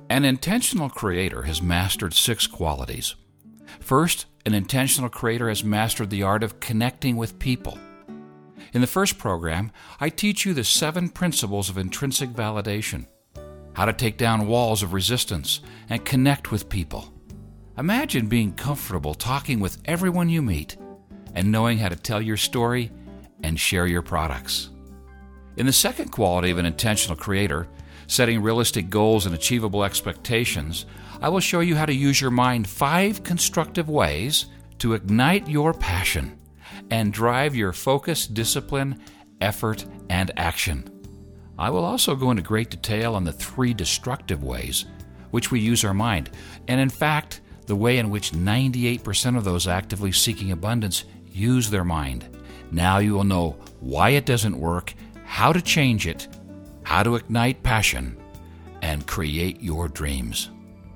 An intentional creator has mastered 6 qualities. First, an intentional creator has mastered the art of connecting with people. In the first program, I teach you the 7 principles of intrinsic validation, how to take down walls of resistance and connect with people. Imagine being comfortable talking with everyone you meet and knowing how to tell your story and share your products. In the second quality of an intentional creator, setting realistic goals and achievable expectations, I will show you how to use your mind 5 constructive ways to ignite your passion and drive your focus, discipline, effort, and action. I will also go into great detail on the 3 destructive ways which we use our mind, and in fact, the way in which 98% of those actively seeking abundance use their mind. Now you will know why it doesn't work, how to change it, how to ignite passion, and create your dreams.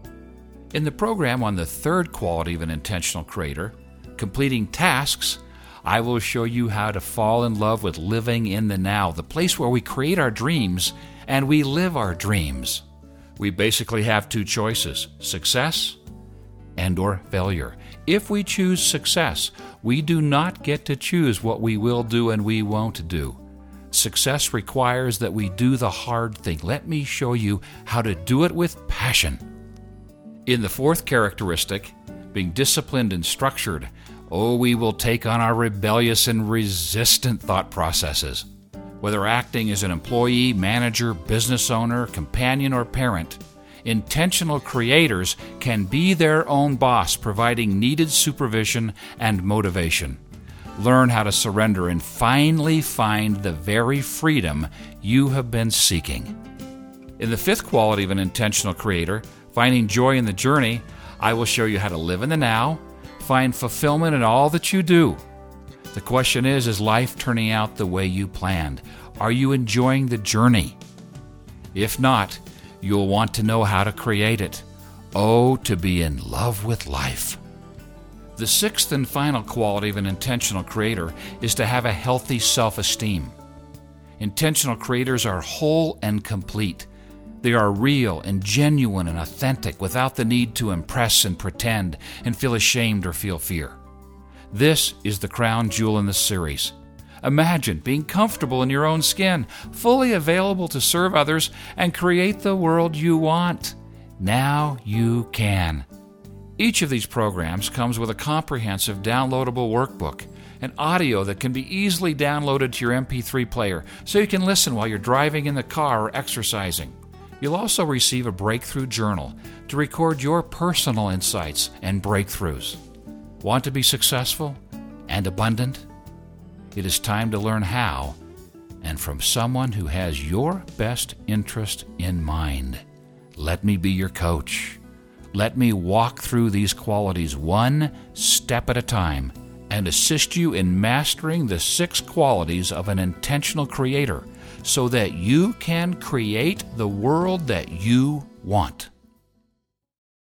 In the program on the 3rd quality of an intentional creator, completing tasks, I will show you how to fall in love with living in the now, the place where we create our dreams and we live our dreams. We basically have 2 choices, success and/or failure. If we choose success, we do not get to choose what we will do and we won't do. Success requires that we do the hard thing. Let me show you how to do it with passion. In the 4th characteristic, being disciplined and structured, we will take on our rebellious and resistant thought processes. Whether acting as an employee, manager, business owner, companion, or parent, intentional creators can be their own boss, providing needed supervision and motivation. Learn how to surrender and finally find the very freedom you have been seeking. In the 5th quality of an intentional creator, finding joy in the journey, I will show you how to live in the now, find fulfillment in all that you do. The question is life turning out the way you planned? Are you enjoying the journey? If not, you'll want to know how to create it. To be in love with life. The 6th and final quality of an intentional creator is to have a healthy self-esteem. Intentional creators are whole and complete. They are real and genuine and authentic without the need to impress and pretend and feel ashamed or feel fear. This is the crown jewel in the series. Imagine being comfortable in your own skin, fully available to serve others and create the world you want. Now you can. Each of these programs comes with a comprehensive downloadable workbook, an audio that can be easily downloaded to your MP3 player so you can listen while you're driving in the car or exercising. You'll also receive a breakthrough journal to record your personal insights and breakthroughs. Want to be successful and abundant? It is time to learn how, and from someone who has your best interest in mind. Let me be your coach. Let me walk through these qualities one step at a time and assist you in mastering the 6 qualities of an intentional creator so that you can create the world that you want.